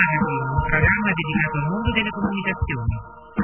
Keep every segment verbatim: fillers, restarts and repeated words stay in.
Magazine, un programma dedicato al mondo delle comunicazioni.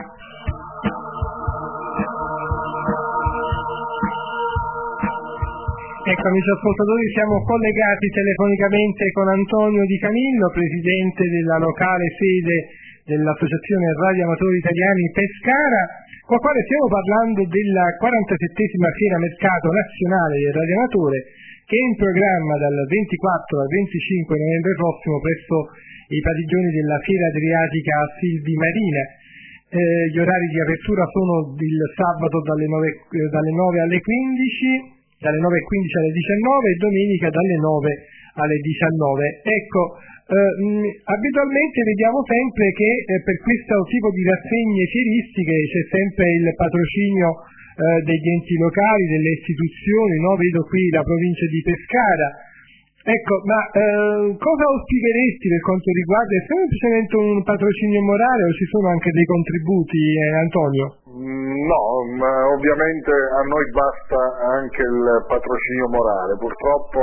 Ecco, amici ascoltatori, siamo collegati telefonicamente con Antonio Di Camillo, presidente della locale sede dell'Associazione Radio Amatori Italiani Pescara, con la quale stiamo parlando della quarantasettesima Fiera Mercato Nazionale del Radioamatore, che è in programma dal ventiquattro al venticinque novembre prossimo presso i padiglioni della Fiera Adriatica a Silvi Marina. Eh, gli orari di apertura sono il sabato dalle nove, eh, dalle nove alle quindici, dalle nove e quindici alle diciannove e domenica dalle nove alle diciannove. Ecco, eh, mh, abitualmente vediamo sempre che eh, per questo tipo di rassegne fieristiche c'è sempre il patrocinio eh, degli enti locali, delle istituzioni, no? Vedo qui la provincia di Pescara. Ecco, ma eh, cosa auspicheresti per quanto riguarda? È semplicemente un patrocinio morale o ci sono anche dei contributi, eh, Antonio? No, ma ovviamente a noi basta anche il patrocinio morale. Purtroppo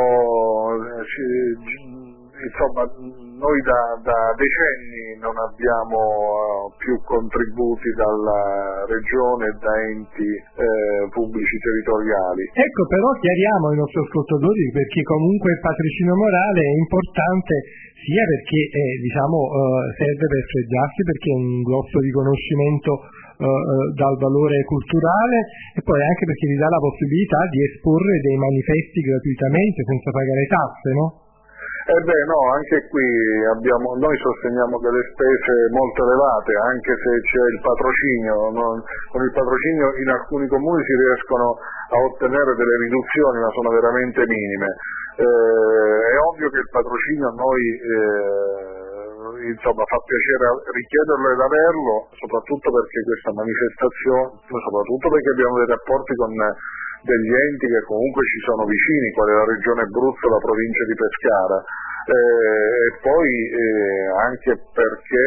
eh, insomma, noi da, da decenni non abbiamo più contributi dalla regione e da enti eh, pubblici territoriali. Ecco, però chiariamo ai nostri ascoltatori, perché comunque il patrocinio morale è importante sia perché eh, diciamo eh, serve per fregiarsi, perché è un grosso riconoscimento eh, dal valore culturale, e poi anche perché vi dà la possibilità di esporre dei manifesti gratuitamente senza pagare tasse, no? Eh beh no, anche qui abbiamo, noi sosteniamo delle spese molto elevate, anche se c'è il patrocinio. Non, con il patrocinio in alcuni comuni si riescono a ottenere delle riduzioni, ma sono veramente minime. Eh, è ovvio che il patrocinio a noi eh, insomma fa piacere richiederlo ed averlo, soprattutto perché questa manifestazione, soprattutto perché abbiamo dei rapporti con degli enti che comunque ci sono vicini, quale la regione Abruzzo e la provincia di Pescara, eh, e poi eh, anche perché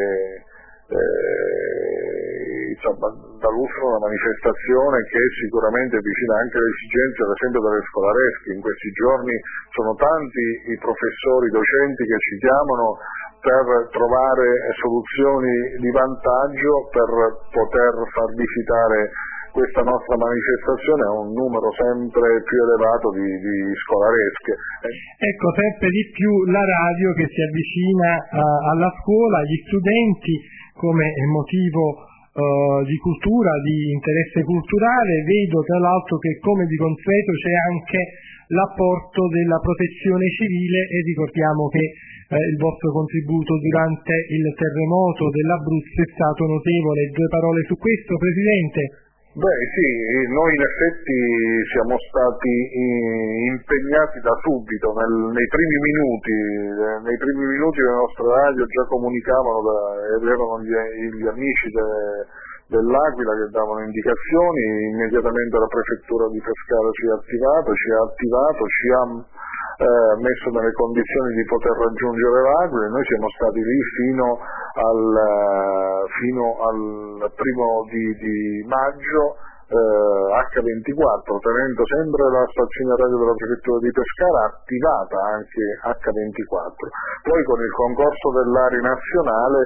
eh, insomma, dà lustro a una manifestazione che sicuramente è vicina anche alle esigenze, ad esempio, delle scolaresche. In questi giorni sono tanti i professori, i docenti che ci chiamano per trovare soluzioni di vantaggio per poter far visitare questa nostra manifestazione a un numero sempre più elevato di, di scolaresche. Ecco, sempre di più la radio che si avvicina uh, alla scuola, agli studenti, come motivo uh, di cultura, di interesse culturale. Vedo tra l'altro che, come di consueto, c'è anche l'apporto della protezione civile, e ricordiamo che eh, il vostro contributo durante il terremoto dell'Abruzzo è stato notevole. Due parole su questo, Presidente? Beh sì, noi in effetti siamo stati impegnati da subito, nel, nei primi minuti, nei primi minuti le nostre radio già comunicavano, da, erano gli, gli amici de, dell'Aquila che davano indicazioni. Immediatamente la prefettura di Pescara si è attivata, ci ha attivato, ci ha eh, messo nelle condizioni di poter raggiungere l'Aquila, e noi siamo stati lì fino al, fino al primo di, di maggio eh, acca ventiquattro, tenendo sempre la stazione radio della prefettura di Pescara attivata anche acca ventiquattro. Poi con il concorso dell'A R I nazionale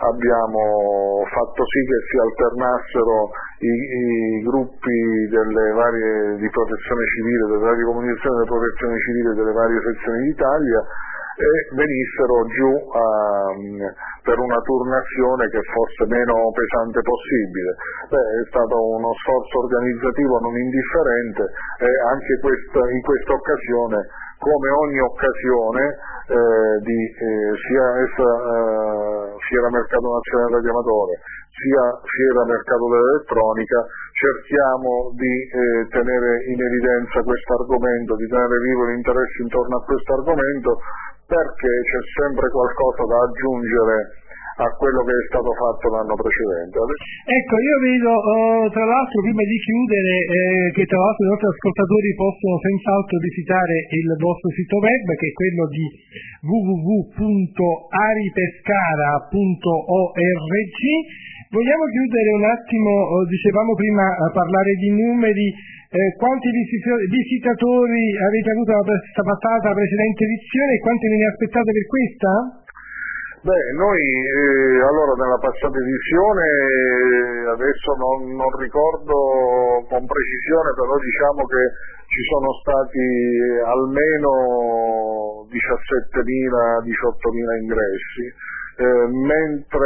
abbiamo fatto sì che si alternassero i, i gruppi delle varie di protezione civile, delle varie comunicazioni della protezione civile delle varie sezioni d'Italia, e venissero giù um, per una turnazione che fosse meno pesante possibile. Beh, è stato uno sforzo organizzativo non indifferente, e anche questa, in questa occasione, come ogni occasione eh, di eh, sia essa eh, Fiera Mercato Nazionale Radioamatore, sia Fiera Mercato dell'Elettronica, cerchiamo di eh, tenere in evidenza questo argomento, di tenere vivo l'interesse intorno a questo argomento, perché c'è sempre qualcosa da aggiungere a quello che è stato fatto l'anno precedente. Ecco, io vedo uh, tra l'altro, prima di chiudere, eh, che tra l'altro i nostri ascoltatori possono senz'altro visitare il vostro sito web, che è quello di w w w punto aripescara punto org. Vogliamo chiudere un attimo, uh, dicevamo prima, uh, parlare di numeri. Eh, quanti visitatori avete avuto la passata precedente edizione e quanti ne aspettate per questa? Beh, noi eh, allora nella passata edizione, eh, adesso non, non ricordo con precisione, però diciamo che ci sono stati almeno diciassettemila diciottomila ingressi, eh, mentre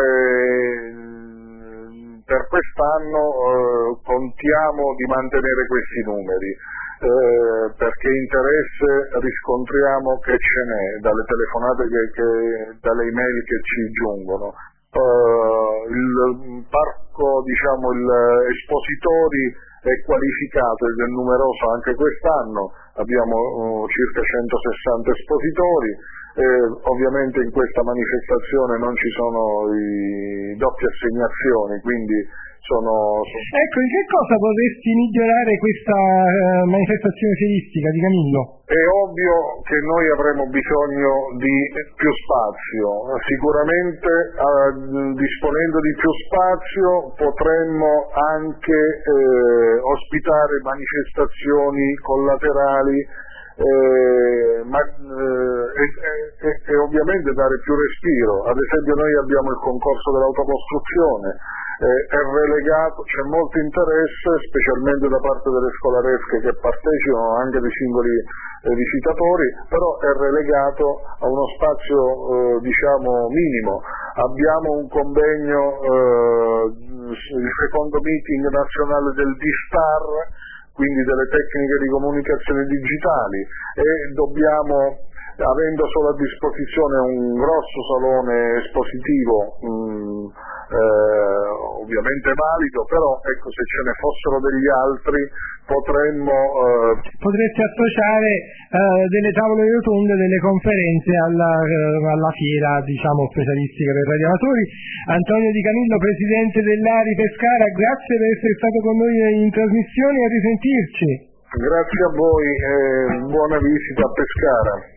per quest'anno eh, contiamo di mantenere questi numeri. Eh, perché interesse riscontriamo che ce n'è dalle telefonate, che, che, dalle email che ci giungono. Eh, il parco, diciamo, il espositori è qualificato ed è numeroso anche quest'anno, abbiamo uh, circa centosessanta espositori. Eh, ovviamente in questa manifestazione non ci sono i doppie assegnazioni, quindi sono... Ecco, in che cosa vorresti migliorare questa uh, manifestazione fieristica di Camillo? È ovvio che noi avremo bisogno di più spazio, sicuramente uh, disponendo di più spazio potremmo anche eh, ospitare manifestazioni collaterali, Eh, ma eh, e, e, e ovviamente dare più respiro. Ad esempio noi abbiamo il concorso dell'autocostruzione, eh, è relegato, c'è molto interesse specialmente da parte delle scolaresche che partecipano, anche dei singoli eh, visitatori, però è relegato a uno spazio eh, diciamo minimo. Abbiamo un convegno, eh, il secondo meeting nazionale del D-Star, quindi delle tecniche di comunicazione digitali, e dobbiamo, avendo solo a disposizione un grosso salone espositivo, mh, eh, ovviamente valido, però ecco, se ce ne fossero degli altri potremmo... Eh... Potreste associare eh, delle tavole rotonde, delle conferenze alla, eh, alla fiera, diciamo, specialistica per radioamatori. Antonio Di Camillo, presidente dell'A R I Pescara, grazie per essere stato con noi in trasmissione e a risentirci. Grazie a voi e buona visita a Pescara.